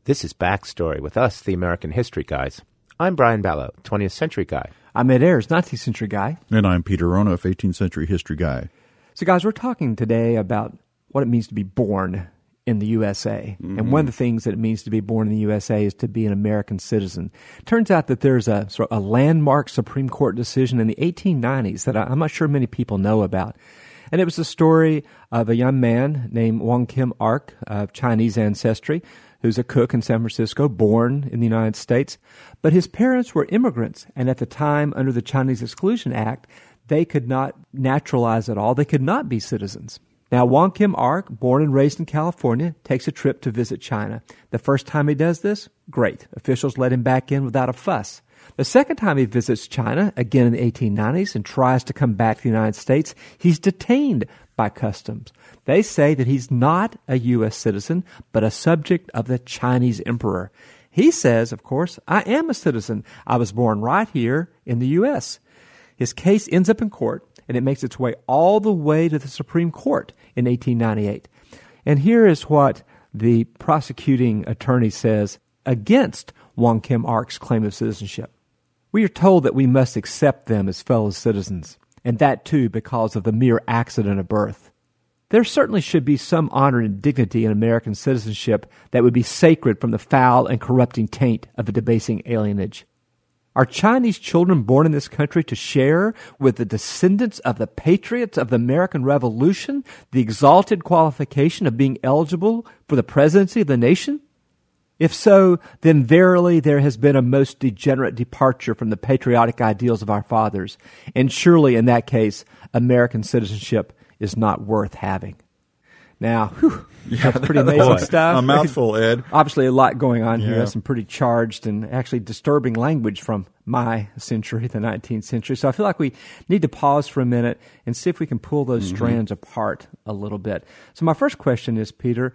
This is Backstory with us, the American History Guys. I'm Brian Ballow, 20th Century Guy. I'm Ed Ayers, 19th Century Guy. And I'm Peter Ronoff, 18th Century History Guy. So, guys, we're talking today about what it means to be born in the USA. Mm-hmm. And one of the things that it means to be born in the USA is to be an American citizen. Turns out that there's a sort of a landmark Supreme Court decision in the 1890s that I'm not sure many people know about. And it was the story of a young man named Wong Kim Ark of Chinese ancestry, who's a cook in San Francisco, born in the United States. But his parents were immigrants, and at the time, under the Chinese Exclusion Act, they could not naturalize at all. They could not be citizens. Now, Wong Kim Ark, born and raised in California, takes a trip to visit China. The first time he does this, great. Officials let him back in without a fuss. The second time he visits China, again in the 1890s, and tries to come back to the United States, he's detained by customs. They say that he's not a U.S. citizen, but a subject of the Chinese emperor. He says, of course, I am a citizen. I was born right here in the U.S. His case ends up in court, and it makes its way all the way to the Supreme Court in 1898. And here is what the prosecuting attorney says against Wong Kim Ark's claim of citizenship. We are told that we must accept them as fellow citizens, and that too because of the mere accident of birth. There certainly should be some honor and dignity in American citizenship that would be sacred from the foul and corrupting taint of a debasing alienage. Are Chinese children born in this country to share with the descendants of the patriots of the American Revolution the exalted qualification of being eligible for the presidency of the nation? If so, then verily there has been a most degenerate departure from the patriotic ideals of our fathers, and surely in that case, American citizenship is not worth having. Now, that's pretty amazing stuff. A mouthful, Ed. Obviously a lot going on here, some pretty charged and actually disturbing language from my century, the 19th century. So I feel like we need to pause for a minute and see if we can pull those strands apart a little bit. So my first question is, Peter,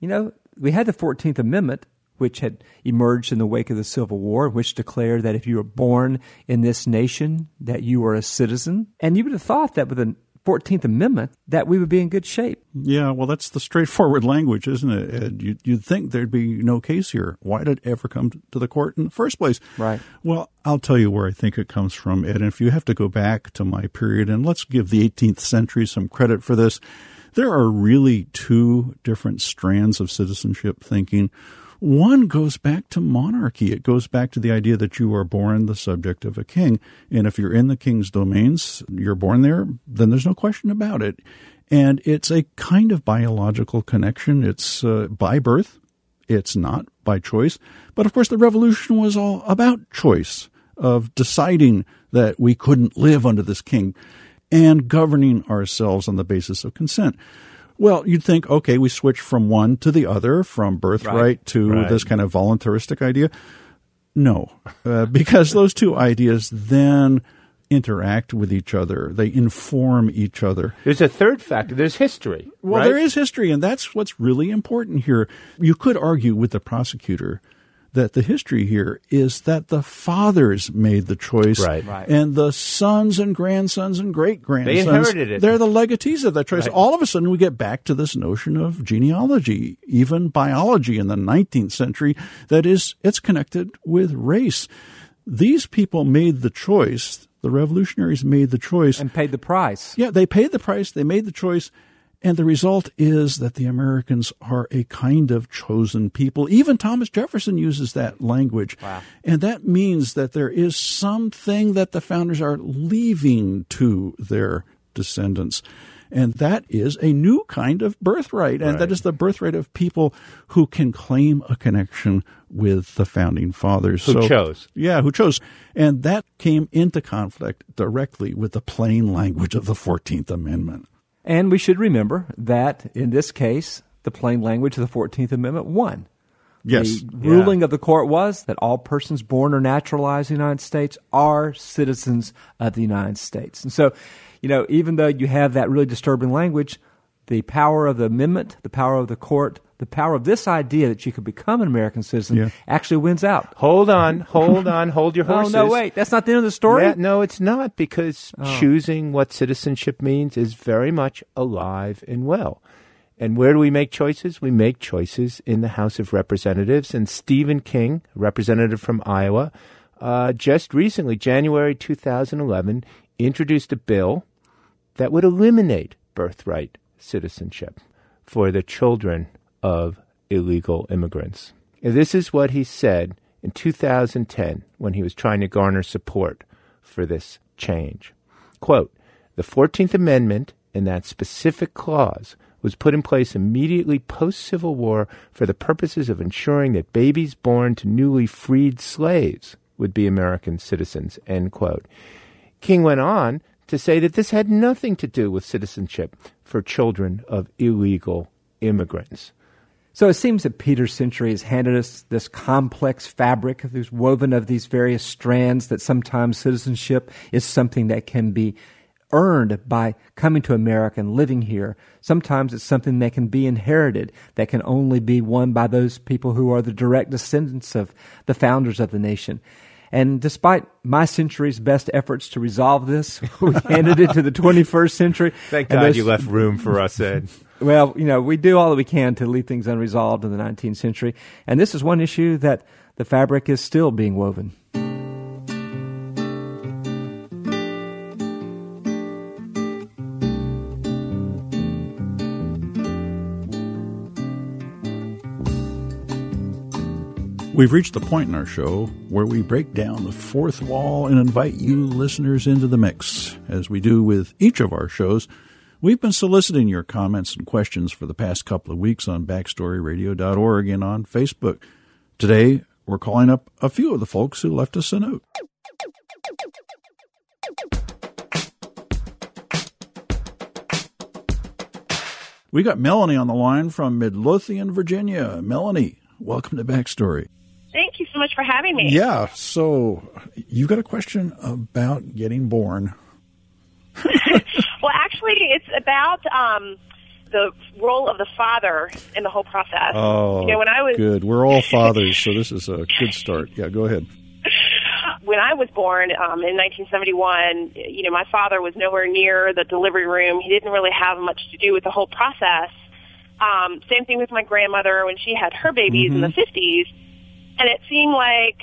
we had the 14th Amendment, which had emerged in the wake of the Civil War, which declared that if you were born in this nation, that you were a citizen. And you would have thought that with the 14th Amendment, that we would be in good shape. Yeah, well, that's the straightforward language, isn't it, Ed? You'd think there'd be no case here. Why did it ever come to the court in the first place? Right. Well, I'll tell you where I think it comes from, Ed. And if you have to go back to my period, and let's give the 18th century some credit for this, there are really two different strands of citizenship thinking. One goes back to monarchy. It goes back to the idea that you are born the subject of a king. And if you're in the king's domains, you're born there, then there's no question about it. And it's a kind of biological connection. It's by birth. It's not by choice. But of course, the revolution was all about choice, of deciding that we couldn't live under this king and governing ourselves on the basis of consent. Well, you'd think, okay, we switch from one to the other, from birthright to this kind of voluntaristic idea. No, because those two ideas then interact with each other. They inform each other. There's a third factor. There's history. Well, there is history, and that's what's really important here. You could argue with the prosecutor that the history here is that the fathers made the choice, and the sons and grandsons and great-grandsons, they inherited it. They're the legatees of that choice. All of a sudden, we get back to this notion of genealogy, even biology in the 19th century, that is, it's connected with race. These people made the choice. The revolutionaries made the choice. And paid the price. Yeah, they paid the price. They made the choice. And the result is that the Americans are a kind of chosen people. Even Thomas Jefferson uses that language. Wow. And that means that there is something that the founders are leaving to their descendants. And that is a new kind of birthright. And that is the birthright of people who can claim a connection with the founding fathers. Who chose. Yeah, who chose. And that came into conflict directly with the plain language of the 14th Amendment. And we should remember that, in this case, the plain language of the 14th Amendment won. Yes. The ruling of the court was that all persons born or naturalized in the United States are citizens of the United States. And so, even though you have that really disturbing language, the power of the amendment, the power of the court, the power of this idea that you could become an American citizen actually wins out. Hold on, hold your horses. Oh, no, wait, that's not the end of the story? Yeah, no, it's not, because choosing what citizenship means is very much alive and well. And where do we make choices? We make choices in the House of Representatives. And Stephen King, representative from Iowa, just recently, January 2011, introduced a bill that would eliminate birthright citizenship for the children of illegal immigrants. And this is what he said in 2010 when he was trying to garner support for this change. Quote, "The 14th Amendment in that specific clause was put in place immediately post-Civil War for the purposes of ensuring that babies born to newly freed slaves would be American citizens," end quote. King went on to say that this had nothing to do with citizenship for children of illegal immigrants. So it seems that Peter's century has handed us this complex fabric that's woven of these various strands, that sometimes citizenship is something that can be earned by coming to America and living here. Sometimes it's something that can be inherited, that can only be won by those people who are the direct descendants of the founders of the nation. And despite my century's best efforts to resolve this, we handed it to the 21st century. Thank God you left room for us, Ed. Well, we do all that we can to leave things unresolved in the 19th century. And this is one issue that the fabric is still being woven. We've reached the point in our show where we break down the fourth wall and invite you listeners into the mix. As we do with each of our shows, we've been soliciting your comments and questions for the past couple of weeks on BackstoryRadio.org and on Facebook. Today, we're calling up a few of the folks who left us a note. We got Melanie on the line from Midlothian, Virginia. Melanie, welcome to Backstory. Thank you so much for having me. Yeah, so you got a question about getting born. Well, actually, it's about the role of the father in the whole process. Oh, when I was good. We're all fathers, so this is a good start. Yeah, go ahead. When I was born in 1971, my father was nowhere near the delivery room. He didn't really have much to do with the whole process. Same thing with my grandmother when she had her babies in the 50s. And it seemed like,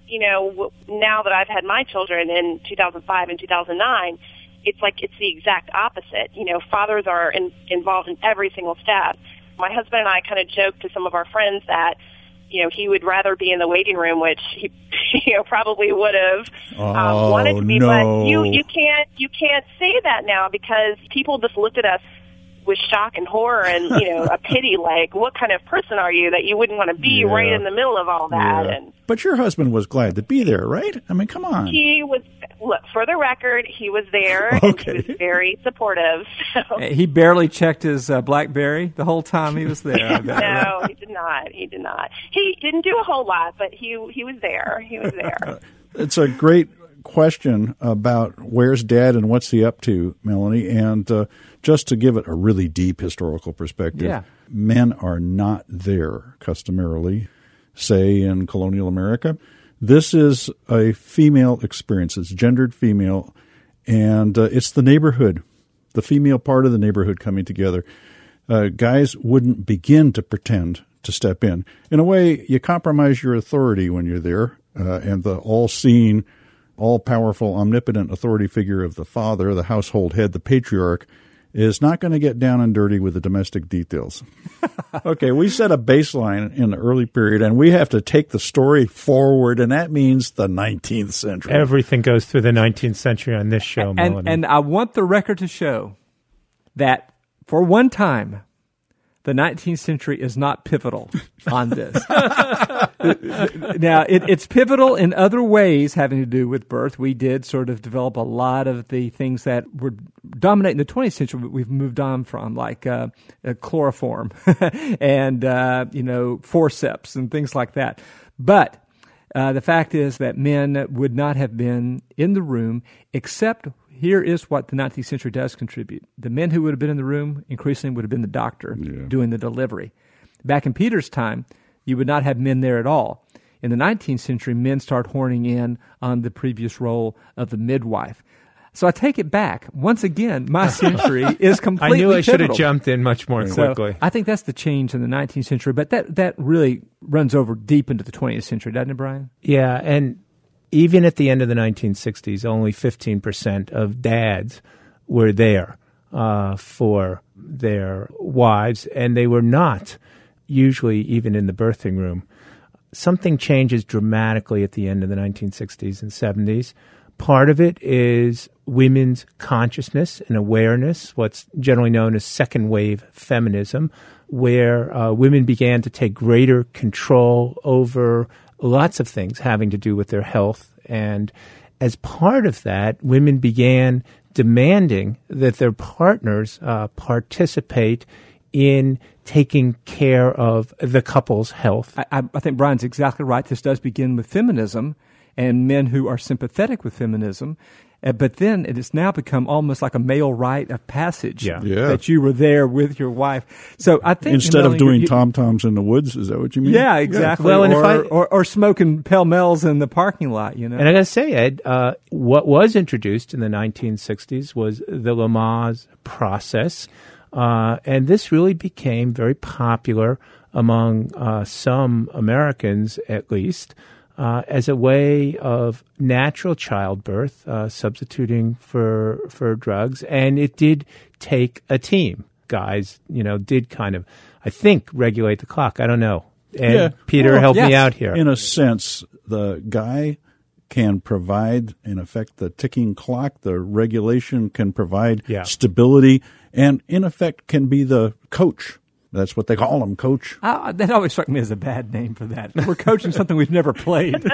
now that I've had my children in 2005 and 2009, it's like it's the exact opposite. Fathers are involved in every single step. My husband and I kind of joked to some of our friends that, he would rather be in the waiting room, which he, probably would have wanted to be. No. But you can't say that now because people just looked at us with shock and horror and, a pity, like, what kind of person are you that you wouldn't want to be right in the middle of all that? Yeah. And but your husband was glad to be there, right? I mean, come on. He was, look, for the record, he was there, and he was very supportive. So. He barely checked his BlackBerry the whole time he was there. I bet, No, he did not. He did not. He didn't do a whole lot, but he was there. He was there. It's a great question about where's Dad and what's he up to, Melanie, and just to give it a really deep historical perspective, men are not there customarily, say in colonial America. This is a female experience. It's gendered female, and it's the neighborhood, the female part of the neighborhood coming together. Guys wouldn't begin to pretend to step in. In a way, you compromise your authority when you're there, and the all-seeing, all-powerful, omnipotent authority figure of the father, the household head, the patriarch, is not going to get down and dirty with the domestic details. Okay, we set a baseline in the early period, and we have to take the story forward, and that means the 19th century. Everything goes through the 19th century on this show, Melanie. And I want the record to show that for one time, the 19th century is not pivotal on this. Now, it's pivotal in other ways having to do with birth. We did sort of develop a lot of the things that were dominating the 20th century, but we've moved on from, like chloroform and, forceps and things like that. But the fact is that men would not have been in the room except here is what the 19th century does contribute. The men who would have been in the room increasingly would have been the doctor doing the delivery. Back in Peter's time, you would not have men there at all. In the 19th century, men start horning in on the previous role of the midwife. So I take it back. Once again, my century is completely I knew I should have pivotal. jumped in much more quickly. So I think that's the change in the 19th century, but that really runs over deep into the 20th century, doesn't it, Brian? Yeah, and even at the end of the 1960s, only 15% of dads were there for their wives, and they were not usually even in the birthing room. Something changes dramatically at the end of the 1960s and 70s. Part of it is women's consciousness and awareness, what's generally known as second wave feminism, where women began to take greater control over lots of things having to do with their health. And as part of that, women began demanding that their partners participate in taking care of the couple's health. I think Brian's exactly right. This does begin with feminism and men who are sympathetic with feminism. But then it has now become almost like a male rite of passage that you were there with your wife. So I think instead of doing tom-toms in the woods, is that what you mean? Yeah, exactly. Well, and or smoking Pall Malls in the parking lot, you know. And I got to say, Ed, what was introduced in the 1960s was the Lamaze process. And this really became very popular among some Americans, at least, as a way of natural childbirth, substituting for drugs. And it did take a team. Guys, did kind of, I think, regulate the clock. I don't know. And Peter, help me out here. In a sense, the guy can provide, in effect, the ticking clock. The regulation can provide stability, and in effect can be the coach. That's what they call him, coach. That always struck me as a bad name for that. We're coaching something we've never played.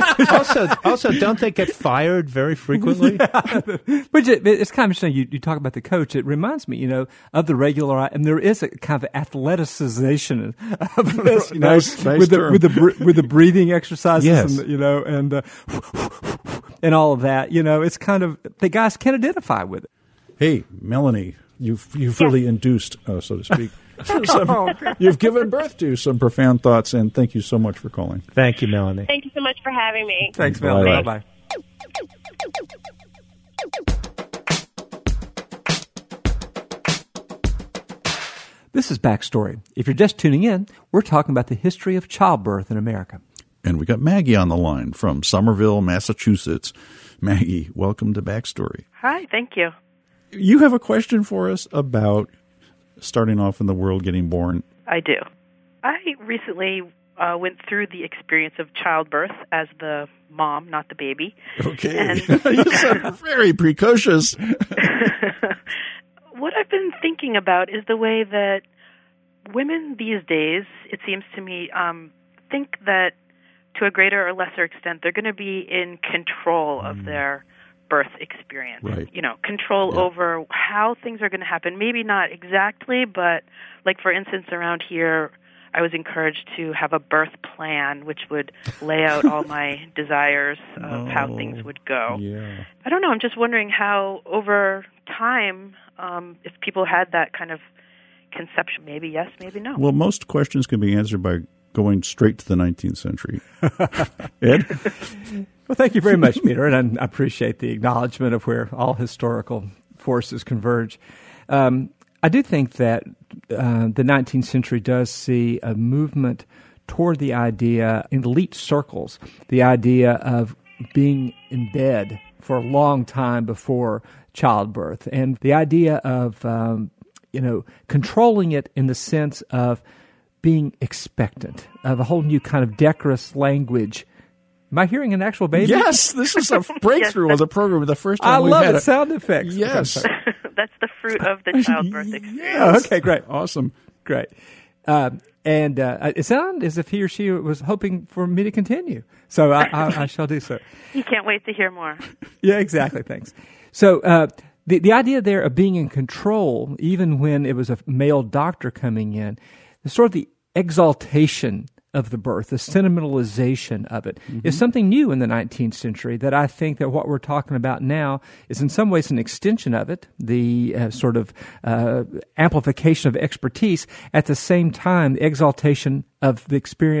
also, don't they get fired very frequently? But it's kind of interesting. You talk about the coach. It reminds me, of the regular. And there is a kind of athleticization of this, nice with the breathing exercises, yes. and all of that. It's kind of the guys can identify with it. Hey, Melanie, you've really induced, so to speak. You've given birth to some profound thoughts, and thank you so much for calling. Thank you, Melanie. Thank you so much for having me. Thanks, Melanie. Bye-bye. This is Backstory. If you're just tuning in, we're talking about the history of childbirth in America. And we got Maggie on the line from Somerville, Massachusetts. Maggie, welcome to Backstory. Hi, thank you. You have a question for us about starting off in the world, getting born. I do. I recently went through the experience of childbirth as the mom, not the baby. Okay. And you sound very precocious. What I've been thinking about is the way that women these days, it seems to me, think that to a greater or lesser extent, they're going to be in control of their birth experience. Right. Control over how things are going to happen. Maybe not exactly, but like for instance, around here, I was encouraged to have a birth plan, which would lay out all my desires of how things would go. Yeah. I don't know. I'm just wondering how over time, if people had that kind of conception, maybe yes, maybe no. Well, most questions can be answered by going straight to the 19th century. Ed? Well, thank you very much, Peter, and I appreciate the acknowledgement of where all historical forces converge. I do think that the 19th century does see a movement toward the idea in elite circles, the idea of being in bed for a long time before childbirth, and the idea of controlling it in the sense of being expectant, of a whole new kind of decorous language. Am I hearing an actual baby? Yes, this is a breakthrough on the program. The first time I we've love had it. Sound effects. Yes. That's the fruit of the childbirth experience. Yeah, okay, great. Awesome. Great. And it sounded as if he or she was hoping for me to continue. So I shall do so. You can't wait to hear more. Yeah, exactly. Thanks. So the idea there of being in control, even when it was a male doctor coming in, sort of the exaltation of the birth, the sentimentalization of it, is something new in the 19th century that I think that what we're talking about now is in some ways an extension of it, the sort of amplification of expertise, at the same time the exaltation of the experience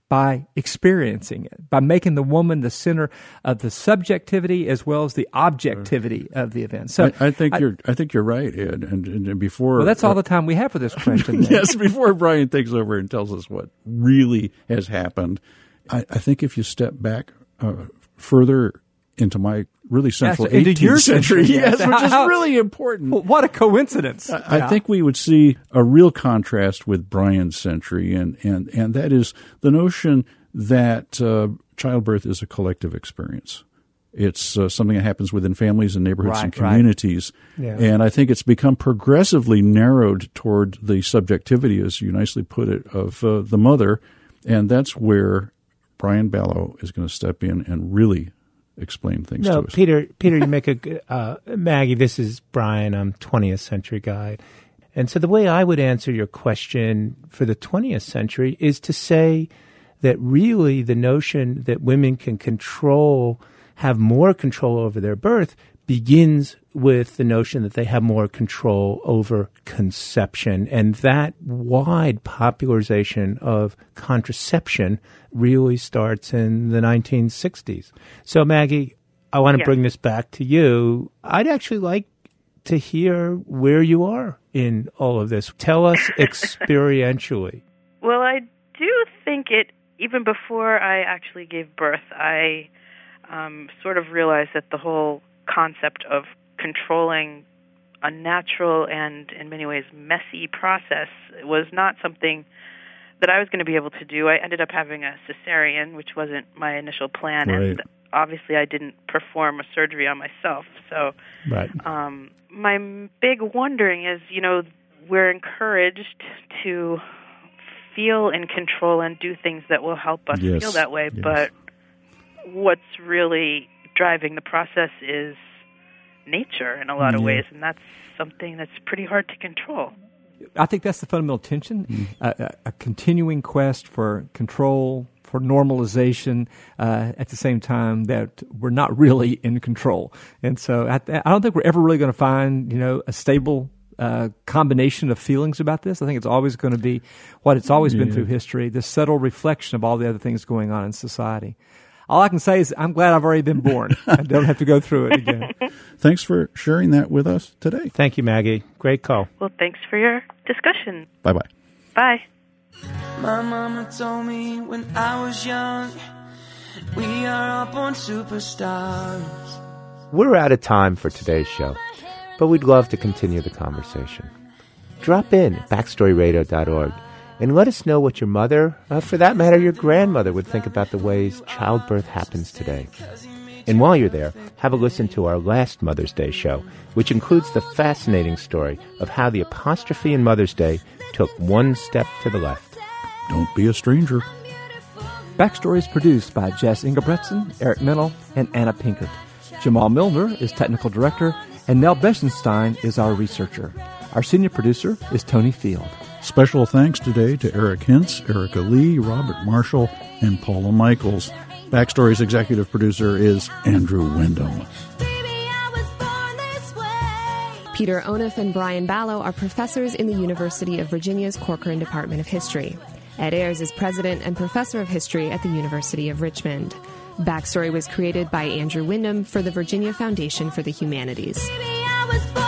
by experiencing it, by making the woman the center of the subjectivity as well as the objectivity of the event. So I think you're right, Ed. And before, well, that's all the time we have for this question. Yes, before Brian takes over and tells us what really has happened, I think if you step back further into my really central 18th century, yes, which is really important. Well, what a coincidence. I think we would see a real contrast with Brian's century, and that is the notion that childbirth is a collective experience. It's something that happens within families and neighborhoods and communities. Right. Yeah. And I think it's become progressively narrowed toward the subjectivity, as you nicely put it, of the mother. And that's where Brian Balogh is going to step in and really explain things to us. Peter, you make a good, Maggie, this is Brian. I'm 20th century guy. And so the way I would answer your question for the 20th century is to say that really the notion that women can have more control over their birth begins with the notion that they have more control over conception. And that wide popularization of contraception really starts in the 1960s. So, Maggie, I want to bring this back to you. I'd actually like to hear where you are in all of this. Tell us experientially. Well, I do think even before I actually gave birth, I sort of realized that the whole concept of controlling a natural and, in many ways, messy process was not something that I was going to be able to do. I ended up having a cesarean, which wasn't my initial plan, and obviously I didn't perform a surgery on myself. So my big wondering is, we're encouraged to feel in control and do things that will help us feel that way, but what's really driving the process is nature in a lot of ways, and that's something that's pretty hard to control. I think that's the fundamental tension, a continuing quest for control, for normalization, at the same time that we're not really in control. And so I don't think we're ever really going to find, a stable combination of feelings about this. I think it's always going to be what it's always been through history, this subtle reflection of all the other things going on in society. All I can say is I'm glad I've already been born. I don't have to go through it again. Thanks for sharing that with us today. Thank you, Maggie. Great call. Well, thanks for your discussion. Bye-bye. Bye. My mama told me when I was young, we are up on superstars. We're out of time for today's show, but we'd love to continue the conversation. Drop in at backstoryradio.org and let us know what your mother, for that matter, your grandmother, would think about the ways childbirth happens today. And while you're there, have a listen to our last Mother's Day show, which includes the fascinating story of how the apostrophe in Mother's Day took one step to the left. Don't be a stranger. Backstory is produced by Jess Ingebretson, Eric Mennel, and Anna Pinkert. Jamal Milner is technical director, and Nell Beschenstein is our researcher. Our senior producer is Tony Field. Special thanks today to Eric Hintz, Erica Lee, Robert Marshall, and Paula Michaels. Backstory's executive producer is Andrew Wyndham. Peter Onuf and Brian Balogh are professors in the University of Virginia's Corcoran Department of History. Ed Ayers is president and professor of history at the University of Richmond. Backstory was created by Andrew Wyndham for the Virginia Foundation for the Humanities.